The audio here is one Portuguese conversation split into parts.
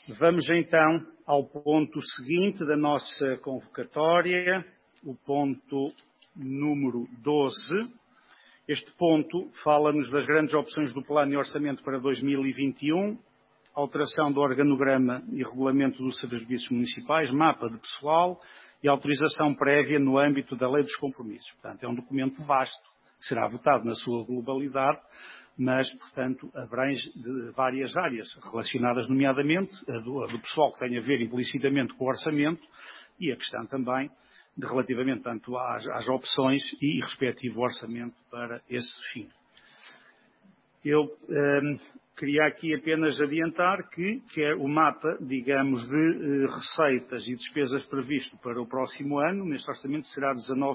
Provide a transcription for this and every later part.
Vamos então ao ponto seguinte da nossa convocatória, o ponto número 12. Este ponto fala-nos das grandes opções do Plano e Orçamento para 2021, alteração do organograma e regulamento dos serviços municipais, mapa de pessoal e autorização prévia no âmbito da Lei dos Compromissos. Portanto, é um documento vasto, que será votado na sua globalidade, mas, portanto, abrange de várias áreas relacionadas, nomeadamente a do pessoal que tem a ver implicitamente com o orçamento e a questão também de relativamente tanto às opções e respectivo orçamento para esse fim. Eu queria aqui apenas adiantar que quer o mapa, digamos, de receitas e despesas previsto para o próximo ano, neste orçamento será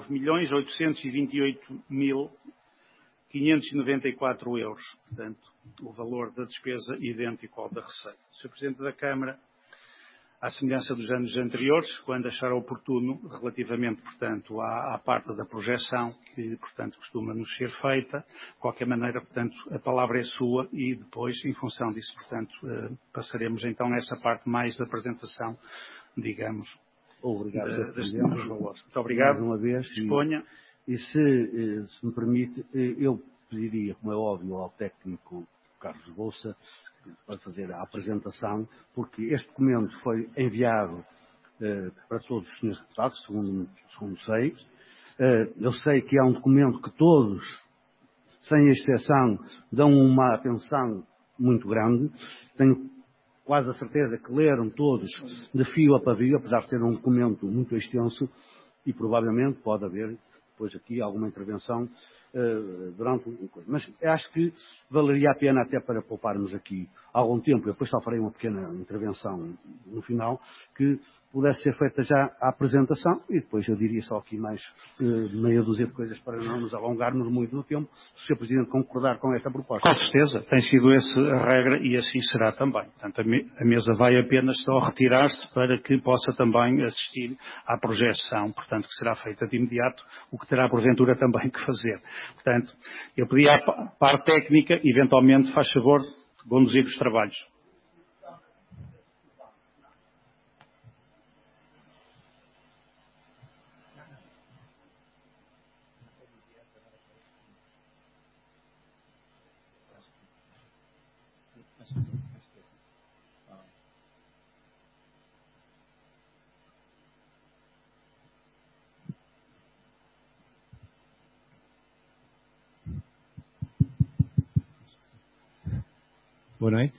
19.828.594 euros. Portanto, o valor da despesa idêntico ao da receita. Sr. Presidente da Câmara, à semelhança dos anos anteriores, quando achar oportuno, relativamente, portanto, à parte da projeção, que, portanto, costuma nos ser feita, de qualquer maneira, portanto, a palavra é sua e depois, em função disso, portanto, passaremos então nessa parte mais da apresentação, digamos, dos valores. Muito obrigado. Mais uma vez. Disponha. E se me permite, eu pediria, como é óbvio, ao técnico Carlos Bolsa para fazer a apresentação, porque este documento foi enviado para todos os senhores deputados, segundo sei. Eu sei que é um documento que todos, sem exceção, dão uma atenção muito grande. Tenho quase a certeza que leram todos de fio a pavio, apesar de ser um documento muito extenso, e provavelmente pode haver depois aqui alguma intervenção durante um coisa. Mas acho que valeria a pena até para pouparmos aqui algum tempo, eu depois só farei uma pequena intervenção no final, que pudesse ser feita já a apresentação e depois eu diria só aqui mais meia dúzia de coisas para não nos alongarmos muito no tempo, se o Sr. Presidente concordar com esta proposta. Com certeza, tem sido essa a regra e assim será também. Portanto, a mesa vai apenas só retirar-se para que possa também assistir à projeção, portanto, que será feita de imediato, o que terá porventura também que fazer. Portanto, eu pedi à parte técnica, eventualmente, faz favor, conduzir os trabalhos. Boa noite.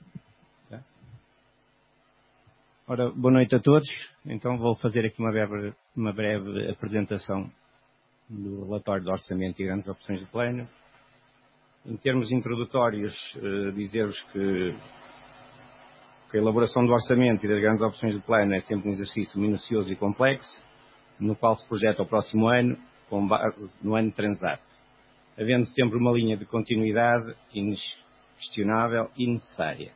Ora, boa noite a todos. Então vou fazer aqui uma breve apresentação do relatório de orçamento e grandes opções do plano. Em termos introdutórios, dizer-vos que a elaboração do orçamento e das grandes opções do plano é sempre um exercício minucioso e complexo, no qual se projeta o próximo ano, com base no ano transato, havendo sempre uma linha de continuidade questionável e necessária.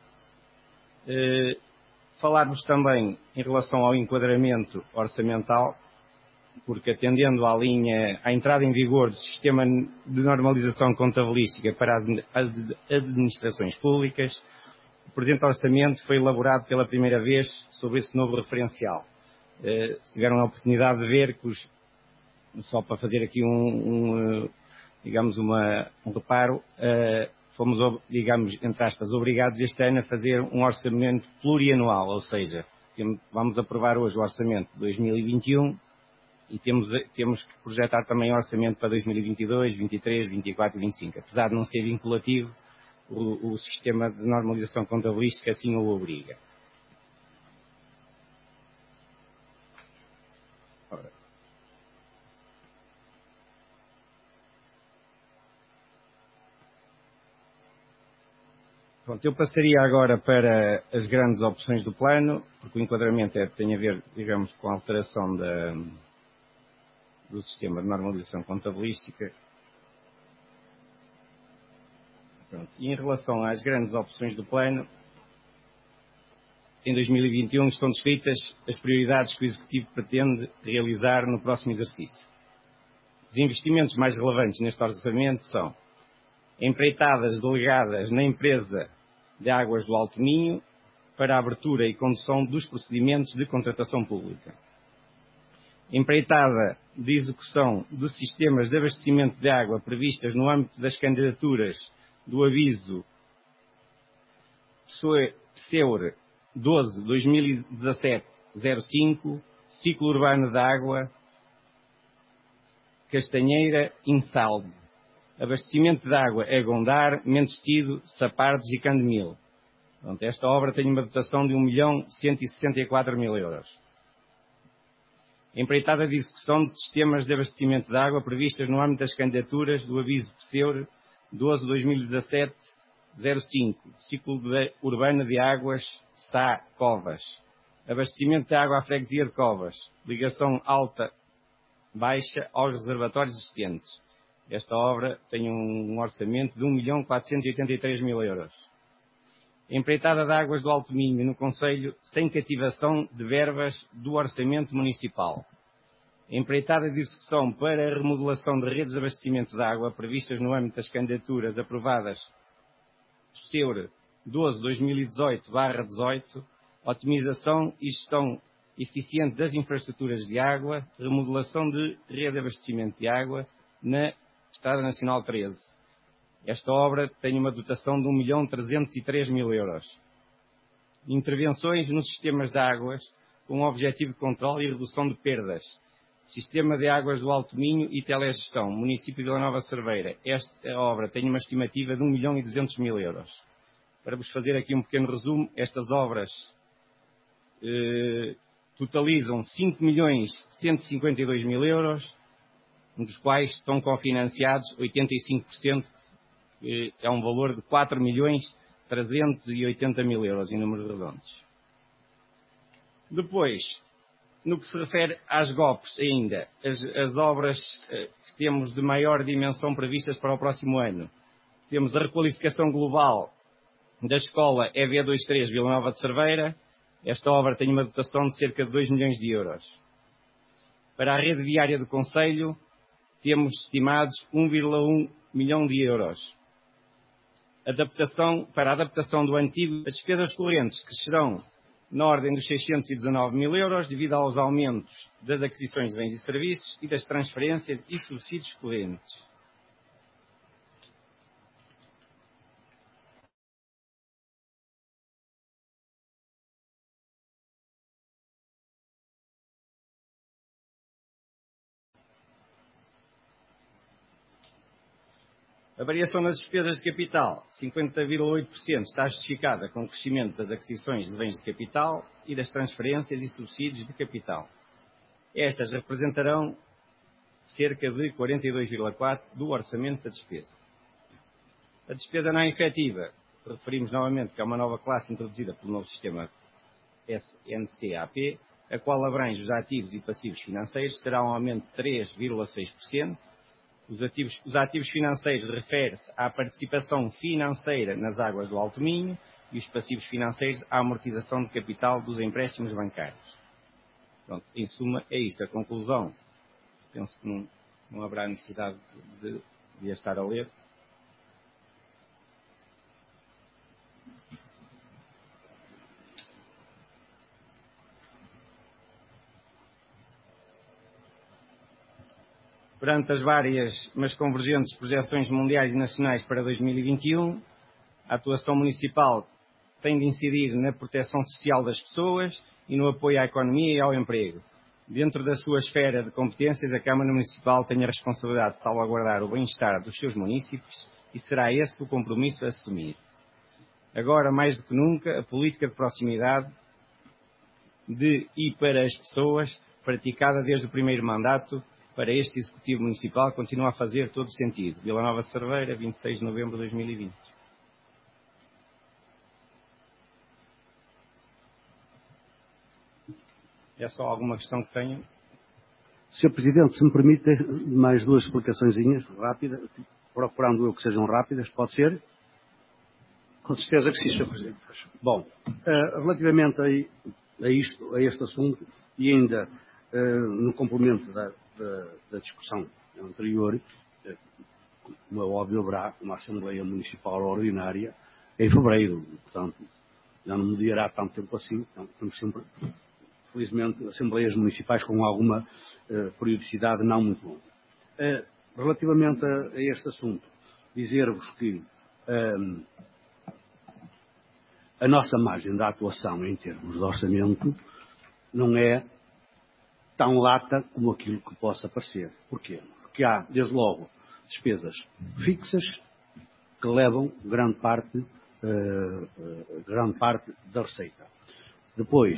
Falar-vos também em relação ao enquadramento orçamental, porque atendendo à entrada em vigor do sistema de normalização contabilística para as administrações públicas, o presente orçamento foi elaborado pela primeira vez sobre esse novo referencial. Se tiveram a oportunidade de ver, só para fazer aqui um reparo, fomos, digamos, entre aspas, obrigados este ano a fazer um orçamento plurianual, ou seja, vamos aprovar hoje o orçamento de 2021 e temos que projetar também o orçamento para 2022, 23, 24 e 25. Apesar de não ser vinculativo, o sistema de normalização contabilística assim o obriga. Pronto, eu passaria agora para as grandes opções do plano, porque o enquadramento tem a ver, digamos, com a alteração do sistema de normalização contabilística. Pronto. E em relação às grandes opções do plano, em 2021 estão descritas as prioridades que o Executivo pretende realizar no próximo exercício. Os investimentos mais relevantes neste orçamento são empreitadas delegadas na empresa de Águas do Alto Minho, para a abertura e condução dos procedimentos de contratação pública. Empreitada de execução de sistemas de abastecimento de água previstas no âmbito das candidaturas do aviso PSEUR 12-2017-05, Ciclo Urbano de Água, Castanheira, Insalde. Abastecimento de água a Gondar, Mentestido, Sapardes e Candemil. Pronto, esta obra tem uma dotação de 1.164.000 euros. Empreitada de execução de sistemas de abastecimento de água previstas no âmbito das candidaturas do aviso PSEUR 12-2017-05, Ciclo Urbano de Águas, Sá, Covas. Abastecimento de água à freguesia de Covas, ligação alta-baixa aos reservatórios existentes. Esta obra tem um orçamento de 1.483.000 euros. Empreitada de águas do Alto Minho, no concelho, sem cativação de verbas do orçamento municipal. Empreitada de execução para a remodelação de redes de abastecimento de água previstas no âmbito das candidaturas aprovadas PSEUR 12-2018-18, otimização e gestão eficiente das infraestruturas de água, remodelação de rede de abastecimento de água na Estrada Nacional 13. Esta obra tem uma dotação de 1.303.000 euros. Intervenções nos sistemas de águas com o objetivo de controle e redução de perdas. Sistema de águas do Alto Minho e telegestão, município de Vila Nova de Cerveira. Esta obra tem uma estimativa de 1.200.000 euros. Para vos fazer aqui um pequeno resumo, estas obras totalizam 5.152.000 euros, dos quais estão cofinanciados 85%, que é um valor de 4.380.000 euros em números redondos. Depois, no que se refere às GOPs ainda, as obras que temos de maior dimensão previstas para o próximo ano. Temos a requalificação global da escola EV23 Vila Nova de Cerveira. Esta obra tem uma dotação de cerca de 2 milhões de euros. Para a rede viária do concelho, temos estimados 1,1 milhão de euros. Para a adaptação do antigo, as despesas correntes crescerão na ordem dos 619.000 euros devido aos aumentos das aquisições de bens e serviços e das transferências e subsídios correntes. A variação nas despesas de capital, 50,8%, está justificada com o crescimento das aquisições de bens de capital e das transferências e subsídios de capital. Estas representarão cerca de 42,4% do orçamento da despesa. A despesa não efetiva, referimos novamente que é uma nova classe introduzida pelo novo sistema SNCAP, a qual abrange os ativos e passivos financeiros, terá um aumento de 3,6%. Os ativos financeiros referem-se à participação financeira nas águas do Alto Minho e os passivos financeiros à amortização de capital dos empréstimos bancários. Pronto, em suma, é isto a conclusão. Penso que não haverá necessidade de a estar a ler. Perante as várias, mas convergentes projeções mundiais e nacionais para 2021, a atuação municipal tem de incidir na proteção social das pessoas e no apoio à economia e ao emprego. Dentro da sua esfera de competências, a Câmara Municipal tem a responsabilidade de salvaguardar o bem-estar dos seus municípios e será esse o compromisso a assumir. Agora, mais do que nunca, a política de proximidade de e para as pessoas, praticada desde o primeiro mandato, para este Executivo Municipal, continua a fazer todo o sentido. Vila Nova de Cerveira, 26 de novembro de 2020. É só alguma questão que tenho? Sr. Presidente, se me permite mais duas explicaçõezinhas rápidas, procurando eu que sejam rápidas, pode ser? Com certeza que sim, Sr. Presidente. Bom, relativamente a este assunto, e ainda no complemento da discussão anterior, como é óbvio, haverá uma Assembleia Municipal Ordinária em fevereiro. Portanto, já não mediará tanto tempo assim, então, temos sempre, felizmente, assembleias municipais com alguma periodicidade não muito longa. Relativamente a este assunto, dizer-vos que a nossa margem de atuação em termos de orçamento não é tão lata como aquilo que possa parecer. Porquê? Porque há, desde logo, despesas fixas que levam grande parte da receita. Depois,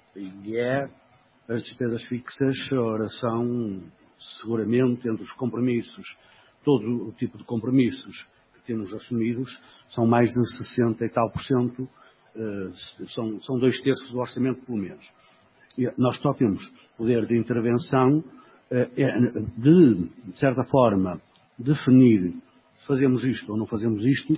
as despesas fixas, ora, são seguramente entre os compromissos, todo o tipo de compromissos que temos assumidos, são mais de 60 e tal por cento, são 2/3 do orçamento pelo menos. E nós só temos poder de intervenção de certa forma, definir se fazemos isto ou não fazemos isto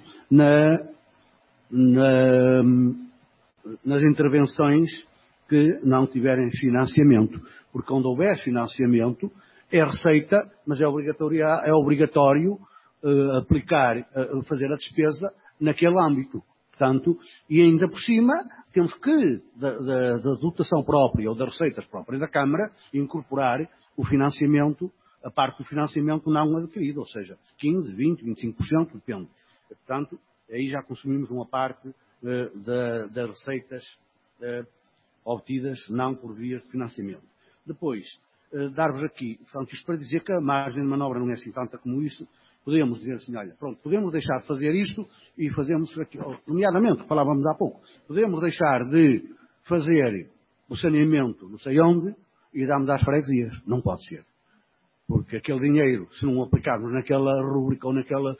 nas intervenções que não tiverem financiamento. Porque quando houver financiamento, é receita, mas é obrigatório fazer a despesa naquele âmbito. Portanto, e ainda por cima, temos que, da dotação própria ou das receitas próprias da Câmara, incorporar o financiamento, a parte do financiamento não adquirido, ou seja, 15%, 20%, 25%, depende. Portanto, aí já consumimos uma parte das receitas obtidas não por vias de financiamento. Depois, dar-vos aqui, portanto, isto para dizer que a margem de manobra não é assim tanta como isso. Podemos dizer assim, olha, pronto, podemos deixar de fazer isto e fazemos aqui, nomeadamente, falávamos há pouco, podemos deixar de fazer o saneamento não sei onde e darmos às freguesias. Não pode ser. Porque aquele dinheiro, se não aplicarmos naquela rúbrica ou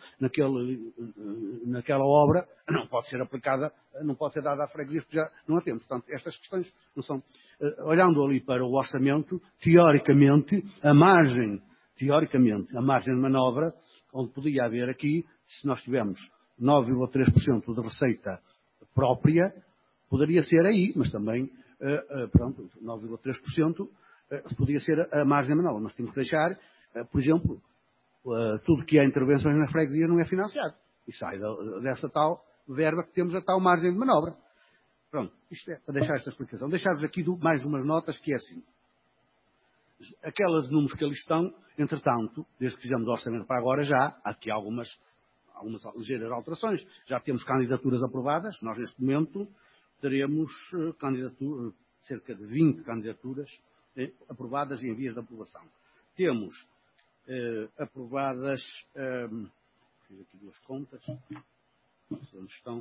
naquela obra, não pode ser aplicada, não pode ser dada às freguesias, porque já não a temos. Portanto, estas questões não são... Olhando ali para o orçamento, teoricamente, a margem de manobra, onde podia haver aqui, se nós tivermos 9,3% de receita própria, poderia ser aí, mas também, pronto, 9,3%, podia ser a margem de manobra. Nós temos que deixar, por exemplo, tudo que é intervenções na freguesia não é financiado. E sai dessa tal verba que temos a tal margem de manobra. Pronto, isto é para deixar esta explicação. Deixar-vos aqui mais umas notas que é assim. Aquelas números que ali estão, entretanto, desde que fizemos o orçamento para agora, já há aqui algumas ligeiras alterações. Já temos candidaturas aprovadas. Nós, neste momento, teremos cerca de 20 candidaturas aprovadas e em vias de aprovação. Temos aprovadas, fiz aqui duas contas, onde estão.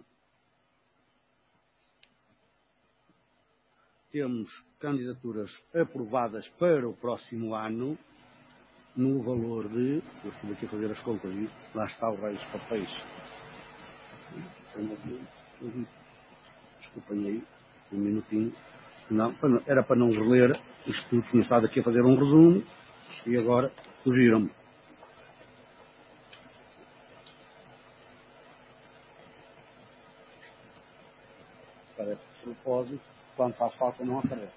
Temos candidaturas aprovadas para o próximo ano, no valor de, eu estive aqui a fazer as contas e lá está o raio dos papéis. Desculpem aí, um minutinho. Não, era para não reler, isto tinha estado aqui a fazer um resumo e agora fugiram-me. Parece de propósito, quando faz falta não aparece.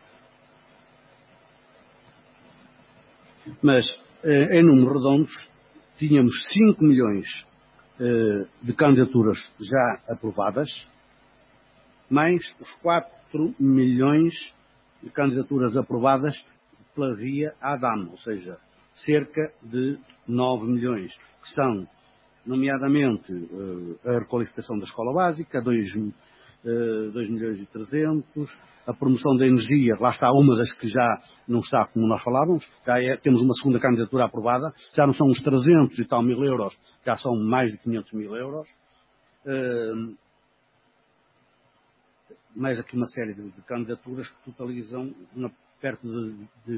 Mas, em números redondos, tínhamos 5 milhões de candidaturas já aprovadas, mais os 4 milhões de candidaturas aprovadas pela via ADAM, ou seja, cerca de 9 milhões, que são, nomeadamente, a requalificação da escola básica, 2 milhões e 300, a promoção da energia, lá está uma das que já não está como nós falávamos, temos uma segunda candidatura aprovada, já não são uns 300 e tal mil euros, já são mais de 500 mil euros. Mais aqui uma série de candidaturas que totalizam perto de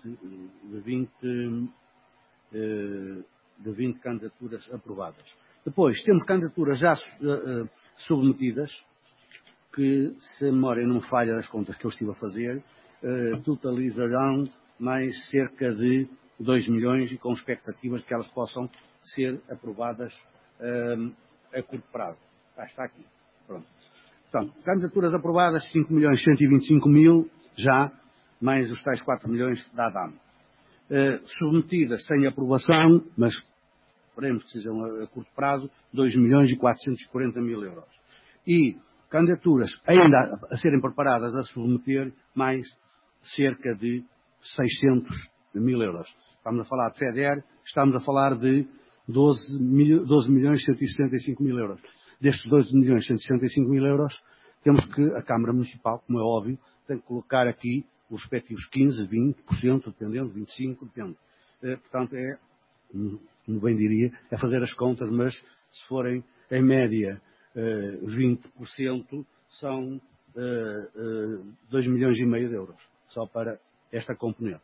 20 candidaturas aprovadas. Depois, temos candidaturas já submetidas, que, se a memória não falha das contas que eu estive a fazer, totalizarão mais cerca de 2 milhões e com expectativas de que elas possam ser aprovadas a curto prazo. Está aqui. Pronto. Portanto, candidaturas aprovadas, 5 milhões 125 mil, já, mais os tais 4 milhões da ADAM. Submetidas sem aprovação, mas esperemos que sejam a curto prazo, 2 milhões e 440 mil euros. E candidaturas ainda a serem preparadas a submeter mais cerca de 600 mil euros. Estamos a falar de FEDER, estamos a falar de 12 milhões 165 mil euros. Destes 12 milhões 165 mil euros, temos que a Câmara Municipal, como é óbvio, tem que colocar aqui os respectivos 15%, 20%, dependendo, 25%, depende. Portanto, como bem diria, é fazer as contas, mas se forem em média 20%, são 2 milhões e meio de euros, só para esta componente.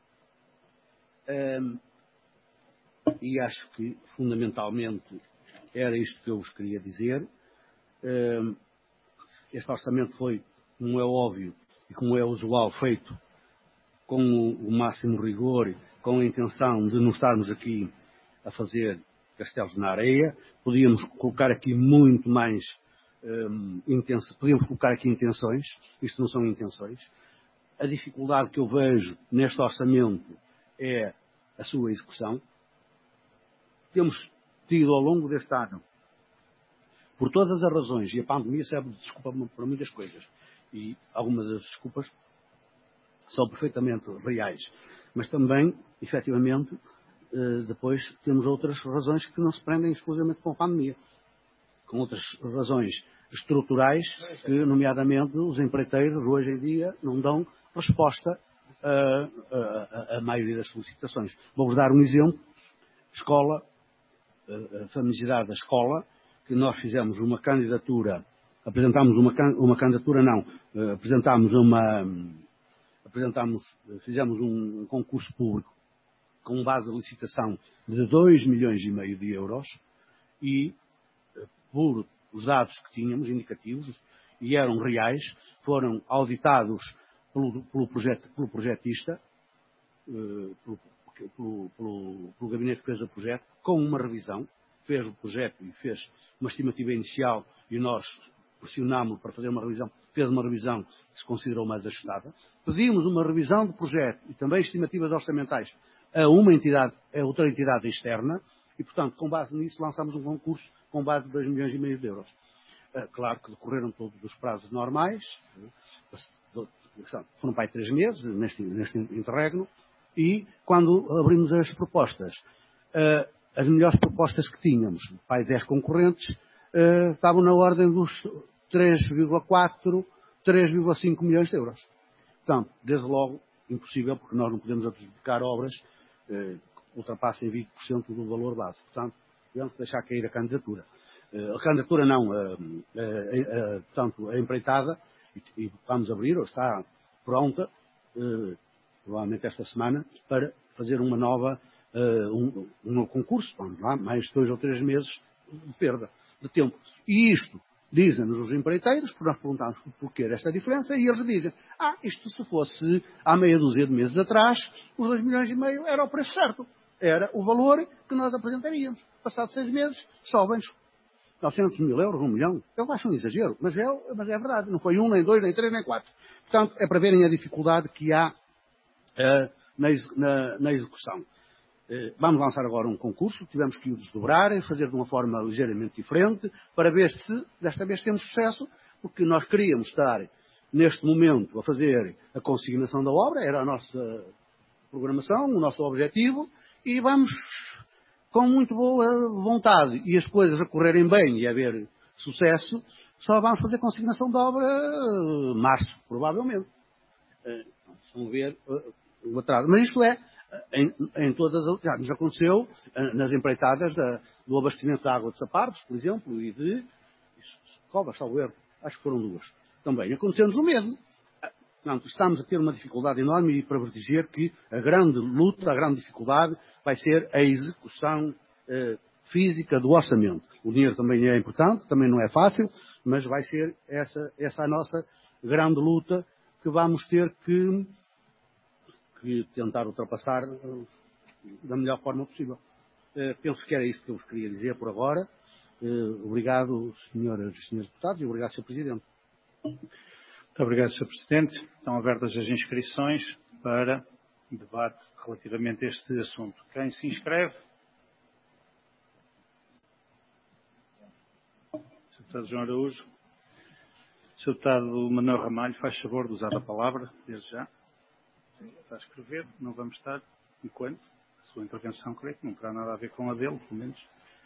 E acho que, fundamentalmente, era isto que eu vos queria dizer. Este orçamento foi, como é óbvio e como é usual, feito com o máximo rigor, com a intenção de não estarmos aqui a fazer castelos na areia. Podíamos colocar aqui muito mais podíamos colocar aqui intenções. Isto não são intenções. A dificuldade que eu vejo neste orçamento é a sua execução. Temos tido ao longo deste ano, por todas as razões, e a pandemia serve de desculpa para muitas coisas, e algumas das desculpas são perfeitamente reais, mas também, efetivamente, depois temos outras razões que não se prendem exclusivamente com a pandemia, com outras razões estruturais que, nomeadamente, os empreiteiros hoje em dia não dão resposta à maioria das solicitações. Vou-vos dar um exemplo. Escola, a famigerada escola, que nós fizemos uma candidatura, fizemos um concurso público com base de licitação de 2 milhões e meio de euros e, por os dados que tínhamos, indicativos, e eram reais, foram auditados pelo projetista, pelo gabinete que fez o projeto, com uma revisão, fez o projeto e fez uma estimativa inicial e nós pressionámos para fazer uma revisão, fez uma revisão que se considerou mais ajustada. Pedimos uma revisão do projeto e também estimativas orçamentais a outra entidade externa e, portanto, com base nisso lançámos um concurso com base de 2 milhões e meio de euros. Claro que decorreram todos os prazos normais, foram para aí 3 meses neste interregno, e quando abrimos as propostas, as melhores propostas que tínhamos, para aí 10 concorrentes, estavam na ordem dos 3,4, 3,5 milhões de euros. Portanto, desde logo, impossível, porque nós não podemos adjudicar obras que ultrapassem 20% do valor base. Portanto, devemos deixar cair a candidatura. A candidatura não, portanto, a empreitada, e vamos abrir, ou está pronta, provavelmente esta semana, para fazer um novo concurso. Vamos lá, mais 2 ou 3 meses de perda de tempo. E isto, dizem-nos os empreiteiros, porque nós perguntamos porquê desta diferença, e eles dizem, isto se fosse há meia dúzia de meses atrás, os 2 milhões e meio era o preço certo. Era o valor que nós apresentaríamos. Passados 6 meses, sobem-nos 900 mil euros, 1 milhão. Eu acho um exagero, mas é verdade. Não foi 1, nem 2, nem 3, nem 4. Portanto, é para verem a dificuldade que há na execução. Vamos lançar agora um concurso, tivemos que o desdobrar e fazer de uma forma ligeiramente diferente, para ver se desta vez temos sucesso, porque nós queríamos estar, neste momento, a fazer a consignação da obra, era a nossa programação, o nosso objetivo, e vamos, com muito boa vontade, e as coisas a correrem bem e haver sucesso, só vamos fazer consignação da obra março, provavelmente. Vamos ver o atraso. Mas isto é, em todas as... Já nos aconteceu nas empreitadas do abastecimento de água de Sapardos, por exemplo, e de Covas, salvo erro, acho que foram 2. Também aconteceu-nos o mesmo. Portanto, estamos a ter uma dificuldade enorme, e para vos dizer que a grande luta, a grande dificuldade vai ser a execução física do orçamento. O dinheiro também é importante, também não é fácil, mas vai ser essa a nossa grande luta que vamos ter que tentar ultrapassar da melhor forma possível. Penso que era isto que eu vos queria dizer por agora. Obrigado, senhoras e senhores deputados, e obrigado, Sr. Presidente. Muito obrigado, Sr. Presidente. Estão abertas as inscrições para debate relativamente a este assunto. Quem se inscreve? Sr. Deputado João Araújo. Sr. Deputado Manuel Ramalho, faz favor de usar a palavra, desde já. Está a escrever, não vamos estar, enquanto a sua intervenção, creio que não terá nada a ver com a dele, pelo menos.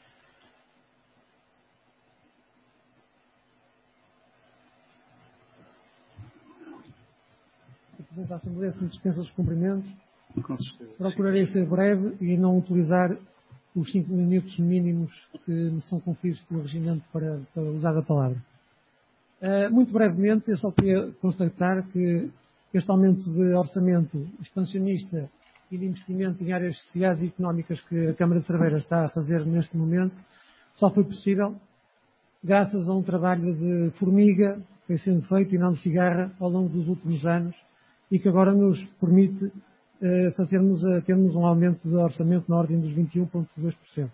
Presidente da Assembleia, se me dispensa os cumprimentos, Com certeza. procurarei ser breve e não utilizar os 5 minutos mínimos que me são conferidos pelo regimento para usar a palavra. Muito brevemente, eu só queria constatar que este aumento de orçamento expansionista e de investimento em áreas sociais e económicas que a Câmara de Cerveira está a fazer neste momento só foi possível graças a um trabalho de formiga que foi sendo feito e não de cigarra ao longo dos últimos anos e que agora nos permite termos um aumento de orçamento na ordem dos 21,2%.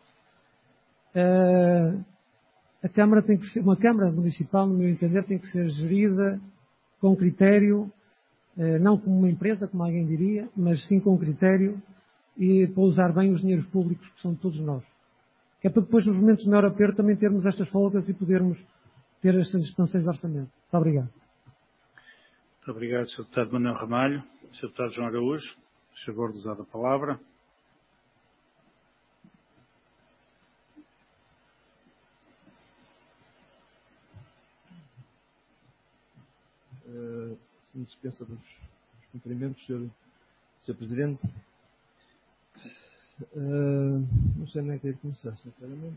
A Câmara tem que ser, uma Câmara Municipal, no meu entender, tem que ser gerida com critério, não como uma empresa, como alguém diria, mas sim com critério e para usar bem os dinheiros públicos que são de todos nós. Que é para depois, nos momentos de maior aperto, também termos estas folgas e podermos ter estas expansões de orçamento. Muito obrigado. Muito obrigado, Sr. Deputado Manuel Ramalho. Sr. Deputado João Araújo, por favor de usar a palavra. Se me dispensa dos cumprimentos, Sr. Presidente. Não sei nem querer começar, sinceramente.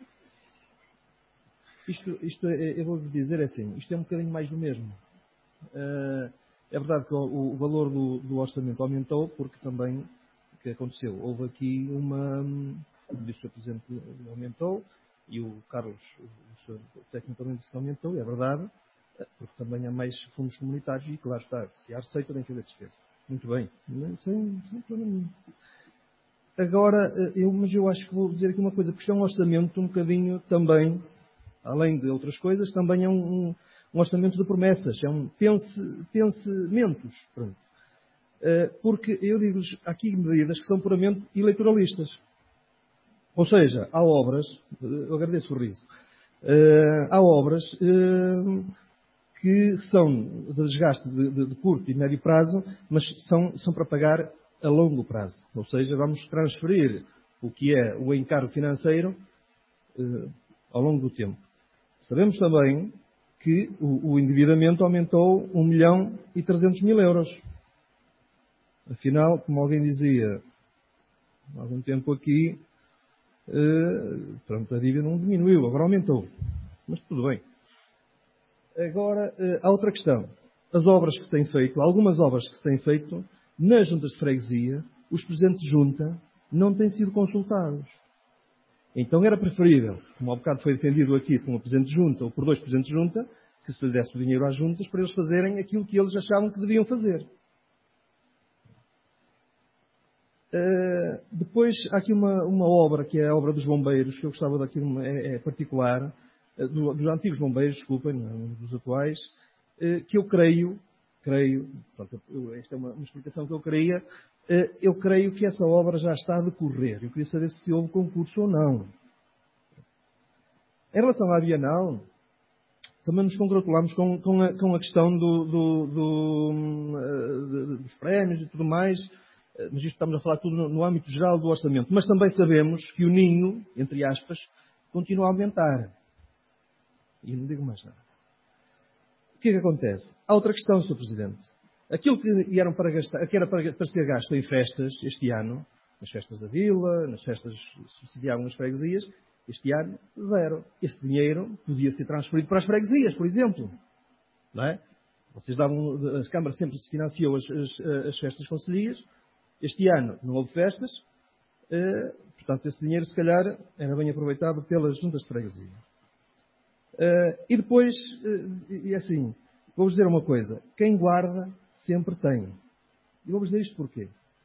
Eu vou-lhe dizer assim, isto é um bocadinho mais do mesmo. É verdade que o valor do orçamento aumentou, porque também, o que aconteceu? Houve aqui como disse o Sr. Presidente, aumentou, e o Carlos, o senhor, tecnicamente disse que aumentou, é verdade, porque também há mais fundos comunitários e, claro está, se há receita tem que haver despesa. Muito bem, sem problema nenhum. Agora, mas eu acho que vou dizer aqui uma coisa, porque isto é um orçamento um bocadinho também, além de outras coisas, também é um orçamento de promessas, é um pensamentos. Pronto. Porque eu digo-lhes aqui medidas que são puramente eleitoralistas. Ou seja, há obras, eu agradeço o riso, há obras que são de desgaste de curto e médio prazo, mas são para pagar a longo prazo. Ou seja, vamos transferir o que é o encargo financeiro ao longo do tempo. Sabemos também que o endividamento aumentou 1.300.000 euros. Afinal, como alguém dizia há algum tempo aqui, pronto, a dívida não diminuiu, agora aumentou. Mas tudo bem. Agora, há outra questão. As obras que se têm feito, algumas obras que se têm feito, nas juntas de freguesia, os presidentes de junta não têm sido consultados. Então era preferível, como há bocado foi defendido aqui por um presidente de junta ou por 2 presidentes de junta, que se lhe desse o dinheiro às juntas para eles fazerem aquilo que eles achavam que deviam fazer. Depois há aqui uma obra, que é a obra dos bombeiros, que eu gostava de aqui, é particular, dos antigos bombeiros, desculpem, não dos atuais, que eu creio, pronto, esta é uma explicação que eu queria, eu creio que essa obra já está a decorrer. Eu queria saber se houve concurso ou não. Em relação à Bienal, também nos congratulamos com a questão dos prémios e tudo mais, mas isto estamos a falar tudo no âmbito geral do orçamento. Mas também sabemos que o ninho, entre aspas, continua a aumentar. E não digo mais nada. O que é que acontece? Há outra questão, Sr. Presidente. Aquilo que era para ser gasto em festas este ano, nas festas da Vila, nas festas que subsidiavam as freguesias, este ano, zero. Esse dinheiro podia ser transferido para as freguesias, por exemplo. Não é? Vocês davam, a Câmara sempre se financiou as festas concelhias. Este ano não houve festas. Portanto, esse dinheiro, se calhar, era bem aproveitado pelas juntas de freguesia. E depois, e assim, vou-vos dizer uma coisa. Quem guarda, sempre tem. E vou-vos dizer isto porquê.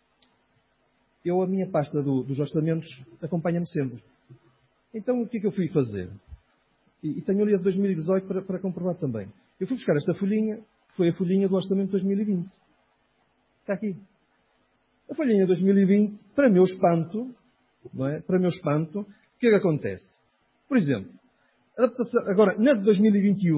A minha pasta dos orçamentos acompanha-me sempre. Então, o que é que eu fui fazer? E tenho ali a de 2018 para comprovar também. Eu fui buscar esta folhinha, que foi a folhinha do orçamento de 2020. Está aqui. A folhinha de 2020, para meu espanto, não é? Para meu espanto, o que é que acontece? Por exemplo, agora, na de 2021,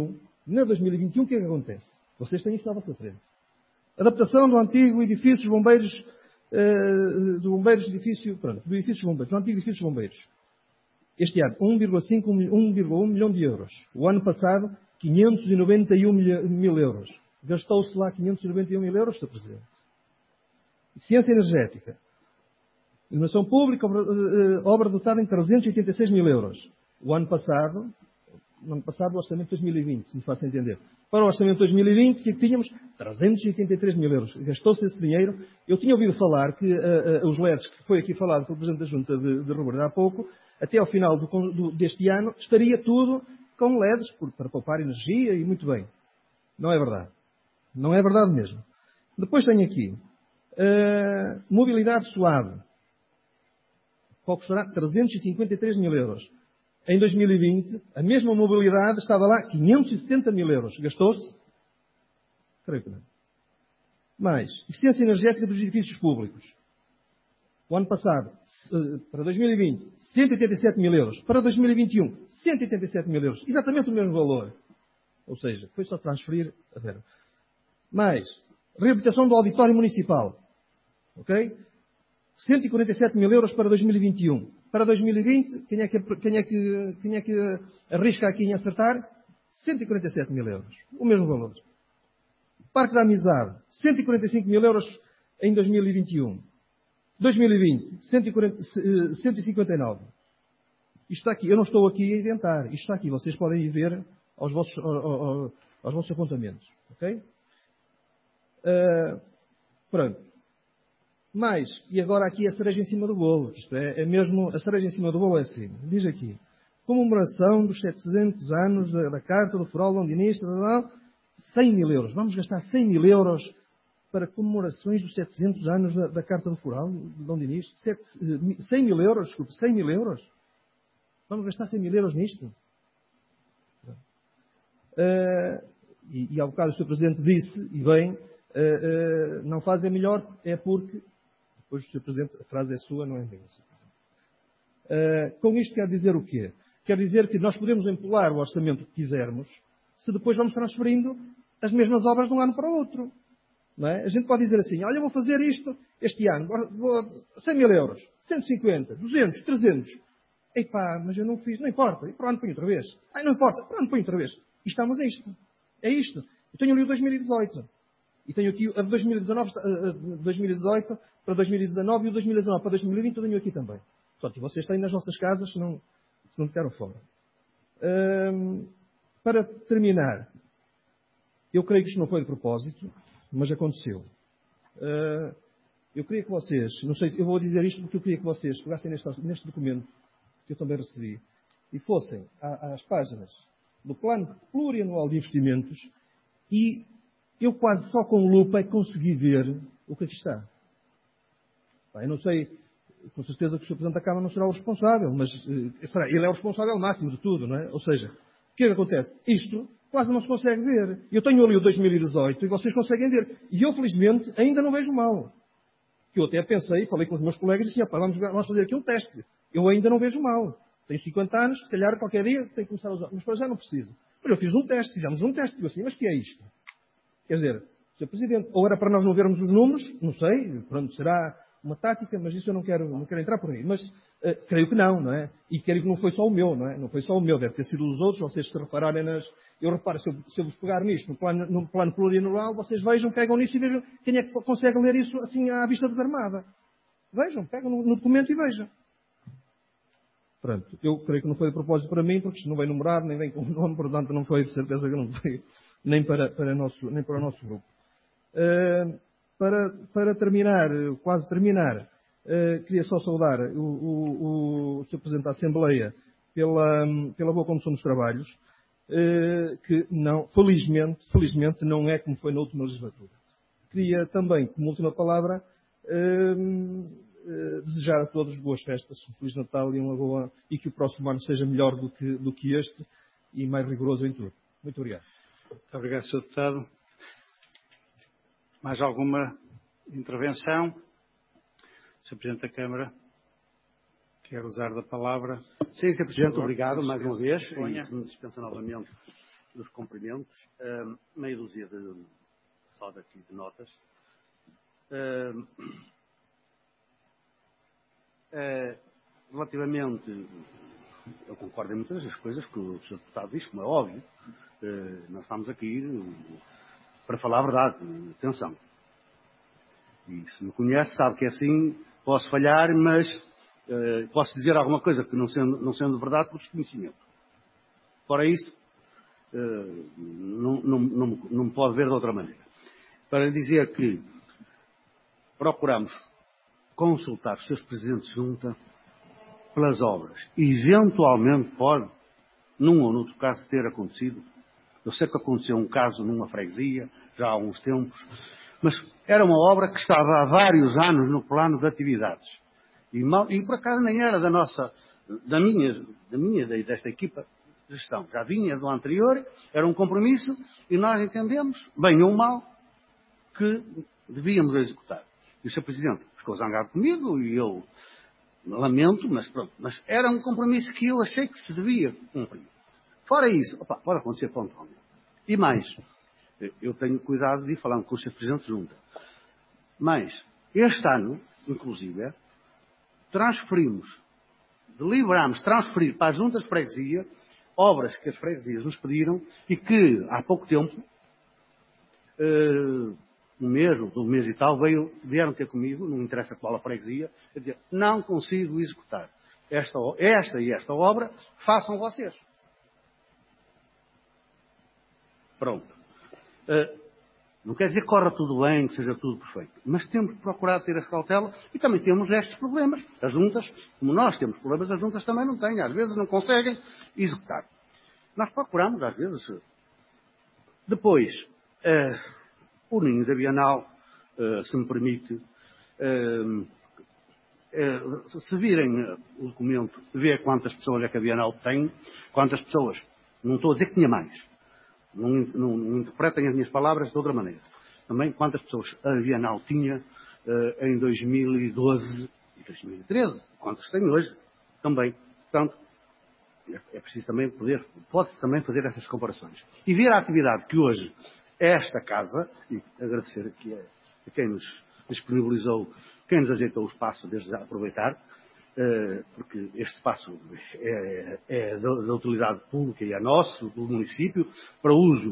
Na 2021, o que é que acontece? Vocês têm isto à vossa frente. Adaptação do antigo edifício dos bombeiros, do edifício dos bombeiros, do antigo edifício dos bombeiros. Este ano, 1,1 milhão de euros. O ano passado, 591 mil euros. Gastou-se lá 591 mil euros, Sr. Presidente. Eficiência energética. Iluminação pública, obra dotada em 386 mil euros. O ano passado, o orçamento de 2020, se me faço entender. Para o orçamento de 2020, o que tínhamos? 383 mil euros. Gastou-se esse dinheiro. Eu tinha ouvido falar que os LEDs, que foi aqui falado pelo Presidente da Junta de Roborda há pouco, até ao final deste ano, estaria tudo com LEDs, para poupar energia e muito bem. Não é verdade. Não é verdade mesmo. Depois tenho aqui, mobilidade suave. Qual custará? 353 mil euros. Em 2020, a mesma mobilidade estava lá 570 mil euros. Gastou-se? Creio que não. Mais, eficiência energética dos edifícios públicos. O ano passado, para 2020, 187 mil euros. Para 2021, 187 mil euros. Exatamente o mesmo valor. Ou seja, foi só transferir a verba. Mais, reabilitação do auditório municipal. Ok? 147 mil euros para 2021. Para 2020, quem é que arrisca aqui em acertar? 147 mil euros. O mesmo valor. Parque da Amizade, 145 mil euros em 2021. 2020, 159. Isto está aqui. Eu não estou aqui a inventar. Isto está aqui. Vocês podem ir ver aos vossos apontamentos. Ok? Pronto. Mas, e agora aqui a cereja em cima do bolo. Isto é mesmo, a cereja em cima do bolo é assim. Diz aqui, comemoração dos 700 anos da Carta do Foral Londinista, 100 mil euros. Vamos gastar 100 mil euros para comemorações dos 700 anos da Carta do Foral Londinista. 100 mil euros, desculpe, 100 mil euros. Vamos gastar 100 mil euros nisto? E ao bocado o Sr. Presidente disse, e bem, não fazem melhor, é porque... Depois o Sr. Presidente, a frase é sua, não é minha. Com isto quer dizer o quê? Quer dizer que nós podemos empolar o orçamento que quisermos, se depois vamos transferindo as mesmas obras de um ano para o outro. Não é? A gente pode dizer assim, olha, eu vou fazer isto este ano, 100 mil euros, 150, 200, 300. Epá, mas eu não fiz, não importa, e para o ano ponho outra vez. Não importa, para o ano ponho outra vez. E estamos a isto. É isto. Eu tenho ali o 2018. E tenho aqui a de 2018 para 2019 e o 2019 para 2020 eu tenho aqui também. Portanto, vocês têm nas vossas casas se não ficaram fora. Para terminar, eu creio que isto não foi de propósito, mas aconteceu. Eu queria que vocês, não sei se eu vou dizer isto porque eu queria que vocês pegassem neste documento que eu também recebi e fossem às páginas do Plano Plurianual de Investimentos e eu quase só com lupa é que consegui ver o que aqui está. Eu não sei, com certeza que o Sr. Presidente da Câmara não será o responsável, mas ele é o responsável máximo de tudo, não é? Ou seja, o que é que acontece? Isto quase não se consegue ver. Eu tenho ali o 2018 e vocês conseguem ver. E eu, felizmente, ainda não vejo mal. Que eu até pensei, falei com os meus colegas e disse, vamos fazer aqui um teste. Eu ainda não vejo mal. Tenho 50 anos, se calhar qualquer dia tenho que começar a usar. Mas para já não preciso. Mas eu fiz um teste, fizemos um teste. E eu assim, mas que é isto? Quer dizer, Sr. Presidente, ou era para nós não vermos os números, não sei, pronto, será uma tática, mas isso eu não quero entrar por aí. Mas creio que não é? E creio que não foi só o meu, não é? Não foi só o meu, deve ter sido os outros, vocês se repararem Eu reparo, se eu vos pegar nisto, no plano plurianual, vocês vejam, pegam nisso e vejam quem é que consegue ler isso assim à vista desarmada. Vejam, pegam no documento e vejam. Pronto, eu creio que não foi de propósito para mim, porque isto não vem numerado, nem vem com o nome, portanto não foi de certeza que não veio, nem para o nosso grupo. Para terminar, quase terminar, queria só saudar o Sr. Presidente da Assembleia pela boa condução dos trabalhos, que não, felizmente não é como foi na última legislatura. Queria também, como última palavra, desejar a todos boas festas, um Feliz Natal e que o próximo ano seja melhor do que este e mais rigoroso em tudo. Muito obrigado. Muito obrigado, Sr. Deputado. Mais alguma intervenção? Sr. Presidente da Câmara, quer usar da palavra? Sim, Sr. Presidente, obrigado mais uma vez. E se me dispensa novamente dos cumprimentos, meia dúzia só daqui de notas. Relativamente, eu concordo em muitas das coisas que o Sr. Deputado diz, como é óbvio. Nós estamos aqui para falar a verdade, atenção. E se me conhece, sabe que é assim, posso falhar, mas posso dizer alguma coisa que não sendo verdade por desconhecimento. Fora isso, não me pode ver de outra maneira. Para dizer que procuramos consultar os seus presidentes de junta pelas obras. Eventualmente pode, num ou noutro caso, ter acontecido. Eu sei que aconteceu um caso numa freguesia, já há uns tempos, mas era uma obra que estava há vários anos no plano de atividades. E por acaso nem era desta equipa de gestão. Já vinha do anterior, era um compromisso, e nós entendemos, bem ou mal, que devíamos executar. E o Sr. Presidente ficou zangado comigo, e eu lamento, mas pronto. Mas era um compromisso que eu achei que se devia cumprir. Fora isso, pode acontecer pontualmente. E mais, eu tenho cuidado de ir falando com o Sr. Presidente de Junta. Mas, este ano, inclusive, deliberámos transferir para as juntas de freguesia obras que as freguesias nos pediram e que, há pouco tempo, um mês e tal, vieram ter comigo, não interessa qual a freguesia, a dizer, não consigo executar esta e esta obra, façam vocês. Pronto. Não quer dizer que corra tudo bem, que seja tudo perfeito, mas temos que procurar ter essa cautela e também temos estes problemas. As juntas, como nós temos problemas, as juntas também não têm, às vezes não conseguem executar. Nós procuramos, às vezes. Depois, o ninho da Bienal, se me permite, se virem o documento, ver quantas pessoas é que a Bienal tem, quantas pessoas, não estou a dizer que tinha mais, não interpretem as minhas palavras de outra maneira. Também quantas pessoas a Bienal tinha em 2012 e 2013, quantas tem hoje também. Portanto, é preciso também pode-se também fazer essas comparações. E ver a atividade que hoje esta casa, e agradecer aqui a quem nos disponibilizou, quem nos ajeitou o espaço, desde já aproveitar, porque este espaço é da utilidade pública e é nosso, do município, para uso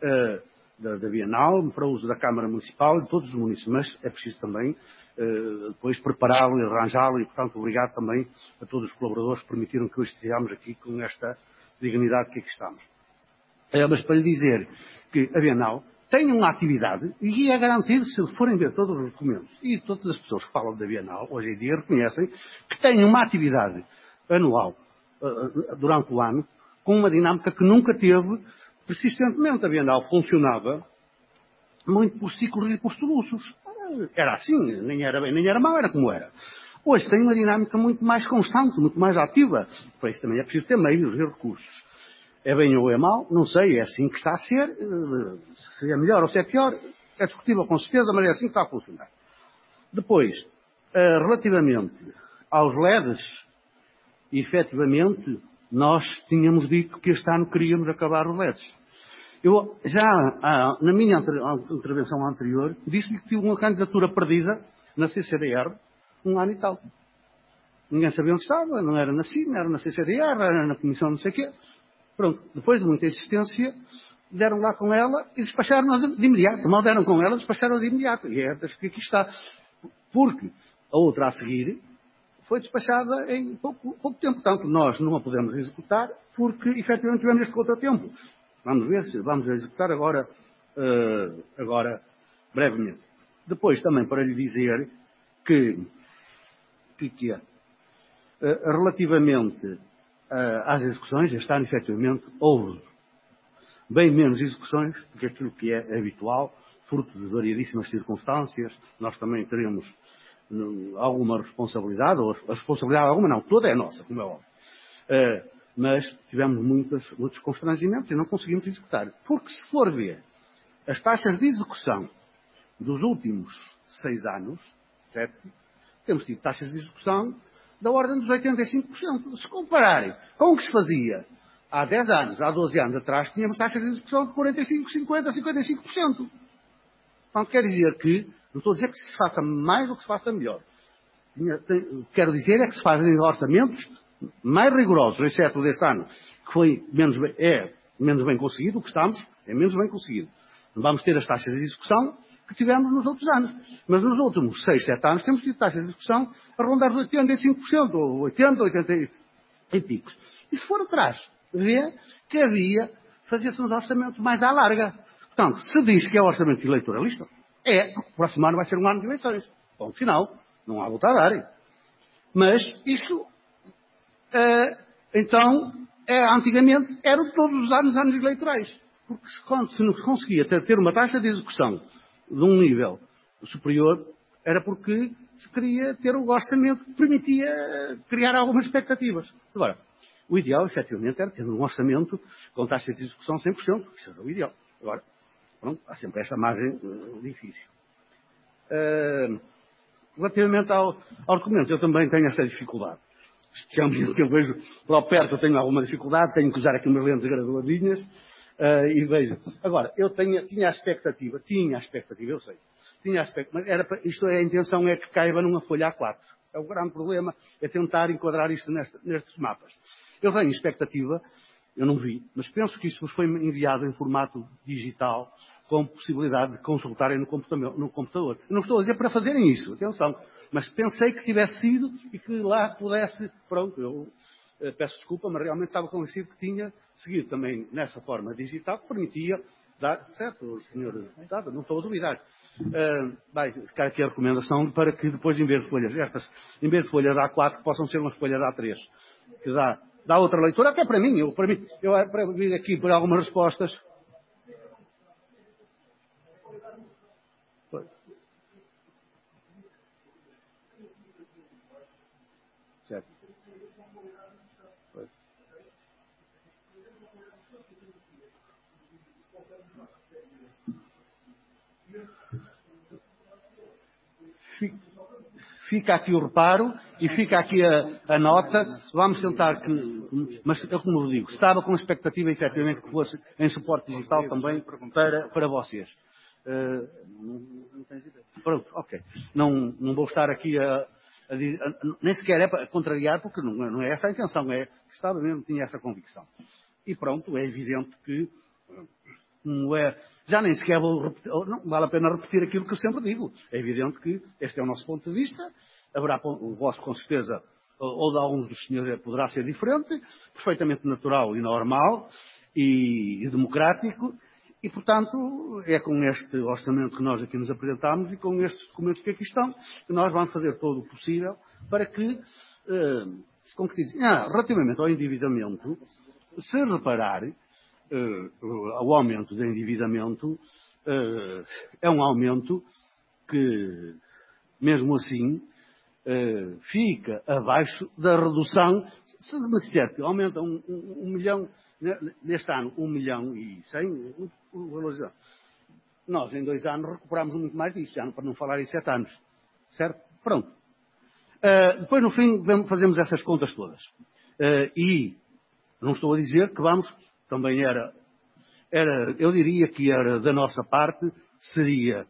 da Bienal, para uso da Câmara Municipal e de todos os municípios, mas é preciso também depois prepará-lo e arranjá-lo e, portanto, obrigado também a todos os colaboradores que permitiram que hoje estejamos aqui com esta dignidade que aqui estamos. Mas para lhe dizer que a Bienal tem uma atividade e é garantido, se forem ver todos os documentos e todas as pessoas que falam da Bienal, hoje em dia reconhecem que tem uma atividade anual durante o ano com uma dinâmica que nunca teve persistentemente. A Bienal funcionava muito por ciclos e por soluços. Era assim, nem era bem, nem era mau, era como era. Hoje tem uma dinâmica muito mais constante, muito mais ativa. Para isso também é preciso ter meios e recursos. É bem ou é mau, não sei, é assim que está a ser. Se é melhor ou se é pior, é discutível com certeza, mas é assim que está a funcionar. Depois, relativamente aos LEDs, efetivamente, nós tínhamos dito que este ano queríamos acabar os LEDs. Eu já, na minha intervenção anterior, disse-lhe que tive uma candidatura perdida na CCDR, um ano e tal. Ninguém sabia onde estava, não era na CIN, era na CCDR, era na Comissão não sei o quê. Pronto, depois de muita insistência, deram lá com ela e despacharam-nos de imediato. Mal deram com ela, despacharam de imediato. E é das que aqui está. Porque a outra a seguir foi despachada em pouco tempo. Portanto, nós não a podemos executar porque, efetivamente, tivemos este contratempo. Vamos ver se vamos executar agora brevemente. Depois, também, para lhe dizer que relativamente às execuções, este ano, efetivamente, houve bem menos execuções do que aquilo que é habitual, fruto de variadíssimas circunstâncias. Nós também teremos alguma responsabilidade, ou a responsabilidade alguma não, toda é nossa, como é óbvio. Mas tivemos muitos constrangimentos e não conseguimos executar. Porque se for ver as taxas de execução dos últimos 6 anos, 7, temos tido taxas de execução da ordem dos 85%. Se compararem com o que se fazia há 10 anos, há 12 anos atrás, tínhamos taxas de execução de 45%, 50%, 55%. Portanto, quer dizer que, não estou a dizer que se faça mais ou que se faça melhor. Quero dizer é que se fazem orçamentos mais rigorosos, exceto deste ano, que foi menos bem conseguido, o que estamos é menos bem conseguido. Não vamos ter as taxas de execução que tivemos nos outros anos. Mas nos últimos 6, 7 anos temos tido taxas de execução a rondar os 85%, ou 80%, 80% e picos. E se for atrás, vê que fazia-se uns orçamentos mais à larga. Portanto, se diz que é orçamento eleitoralista, o próximo ano vai ser um ano de eleições. Ponto final. Não há volta a dar. Mas isso, então, antigamente, era todos os anos eleitorais. Porque quando se não conseguia ter uma taxa de execução de um nível superior, era porque se queria ter um orçamento que permitia criar algumas expectativas. Agora, o ideal, efetivamente, era ter um orçamento com taxa de execução 100%. Isso era o ideal. Agora, pronto, há sempre esta margem difícil. Relativamente ao documento, eu também tenho essa dificuldade. Especialmente que eu vejo lá perto, eu tenho alguma dificuldade, tenho que usar aqui umas lentes graduadinhas, e vejo. Agora, eu tinha a expectativa, eu sei, mas a intenção é que caiba numa folha A4. É o grande problema, é tentar enquadrar isto nestes mapas. Eu tenho expectativa, eu não vi, mas penso que isto vos foi enviado em formato digital, com possibilidade de consultarem no computador. Eu não estou a dizer para fazerem isso, atenção, mas pensei que tivesse sido e que lá pudesse, pronto, eu peço desculpa, mas realmente estava convencido que tinha seguido também nessa forma digital, que permitia dar, certo, senhor deputado, não estou a duvidar. Vai ficar aqui a recomendação para que depois, em vez de folhas A4, possam ser umas folhas A3, que dá outra leitura, até para mim, eu para vir aqui por algumas respostas. Certo. Fica aqui o reparo e fica aqui a nota. Vamos tentar mas eu como eu digo, estava com a expectativa efetivamente que fosse em suporte digital também para vocês. Pronto, ok. Não vou estar aqui nem sequer é para contrariar, porque não é essa a intenção, é que estava mesmo, tinha essa convicção. E pronto, é evidente que não é, já nem sequer não vale a pena repetir aquilo que eu sempre digo. É evidente que este é o nosso ponto de vista, haverá o vosso com certeza, ou de alguns dos senhores poderá ser diferente, perfeitamente natural e normal e democrático, e portanto é com este orçamento que nós aqui nos apresentamos e com estes documentos que aqui estão, que nós vamos fazer todo o possível para que se concretize. Relativamente ao endividamento, se reparar, o aumento do endividamento é um aumento que, mesmo assim, fica abaixo da redução. Se me disser que aumenta 1 milhão, neste ano 1 milhão e 100, o valor, nós em 2 anos recuperamos muito mais disso, já para não falar em 7 anos. Certo? Pronto. Depois, no fim, fazemos essas contas todas. E não estou a dizer que vamos, também eu diria que era da nossa parte, seria,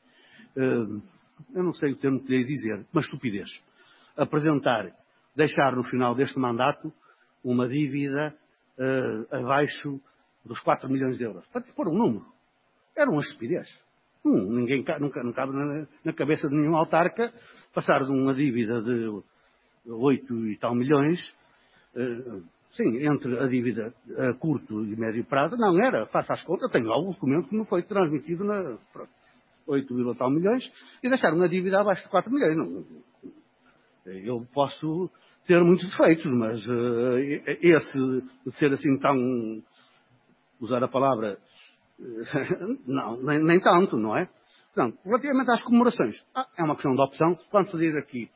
eu não sei o termo que queria dizer, uma estupidez, deixar no final deste mandato uma dívida abaixo dos 4 milhões de euros. Para pôr um número. Era uma estupidez. Não cabe na cabeça de nenhum autarca passar de uma dívida de 8 e tal milhões, sim, entre a dívida a curto e médio prazo, não era, faça as contas, eu tenho algum documento que não foi transmitido 8 e tal milhões, e deixar uma dívida abaixo de 4 milhões. Não, eu posso ter muitos defeitos, mas esse de ser assim tão, usar a palavra, não, nem tanto, não é? Portanto, relativamente às comemorações, é uma questão de opção. Quando se diz aqui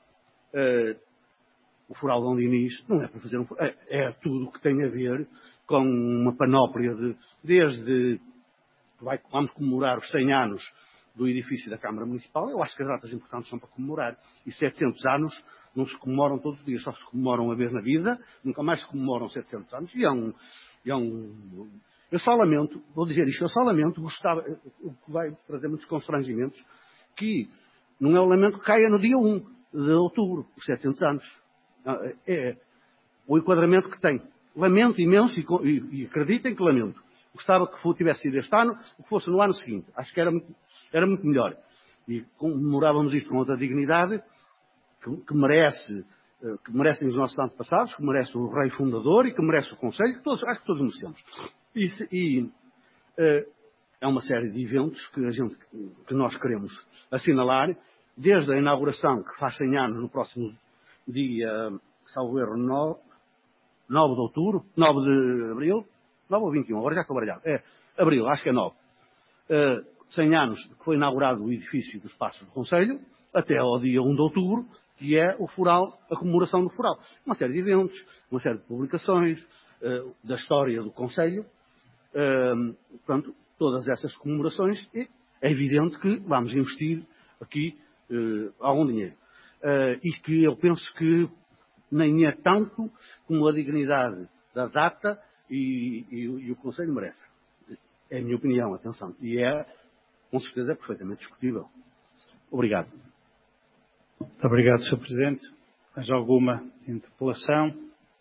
o Furaldão de Inês, não é para fazer é tudo o que tem a ver com uma panóplia desde vamos comemorar os 100 anos do edifício da Câmara Municipal. Eu acho que as datas importantes são para comemorar. E 700 anos não se comemoram todos os dias, só se comemoram uma vez na vida, nunca mais se comemoram 700 anos. E Eu só lamento, vou dizer isto, eu só lamento, o que vai trazer muitos constrangimentos, que não é o lamento que caia no dia 1 de outubro, os 700 anos. É o enquadramento que tem. Lamento imenso e acreditem que lamento. Gostava que tivesse sido este ano, ou que fosse no ano seguinte. Acho que era muito melhor. E comemorávamos isto com outra dignidade que merecem os nossos antepassados, que merece o rei fundador e que merece o Conselho, acho que todos merecemos. É uma série de eventos que nós queremos assinalar, desde a inauguração, que faz 100 anos, no próximo dia, salvo erro, 9 de outubro, 9 de abril, 9 ou 21, agora já estou baralhado. Abril, acho que é 9. 100 anos que foi inaugurado o edifício do Espaço do Conselho, até ao dia 1 de outubro, que é o Foral, a comemoração do Foral. Uma série de eventos, uma série de publicações da história do Conselho, portanto, todas essas comemorações, e é evidente que vamos investir aqui algum dinheiro. E que eu penso que nem é tanto como a dignidade da data e o Conselho merece. É a minha opinião, atenção. E com certeza, perfeitamente discutível. Obrigado. Muito obrigado, Sr. Presidente. Mais alguma interpelação?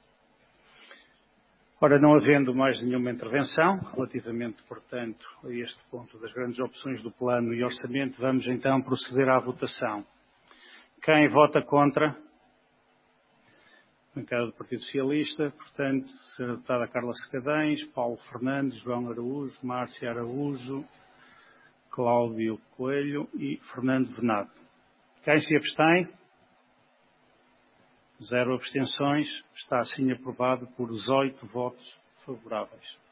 Ora, não havendo mais nenhuma intervenção, relativamente, portanto, a este ponto das grandes opções do plano e orçamento, vamos então proceder à votação. Quem vota contra? Bancada do Partido Socialista, portanto, Sra. Deputada Carla Secadens, Paulo Fernandes, João Araújo, Márcia Araújo, Cláudio Coelho e Fernando Venado. Quem se abstém? 0 abstenções. Está assim aprovado por 18 votos favoráveis.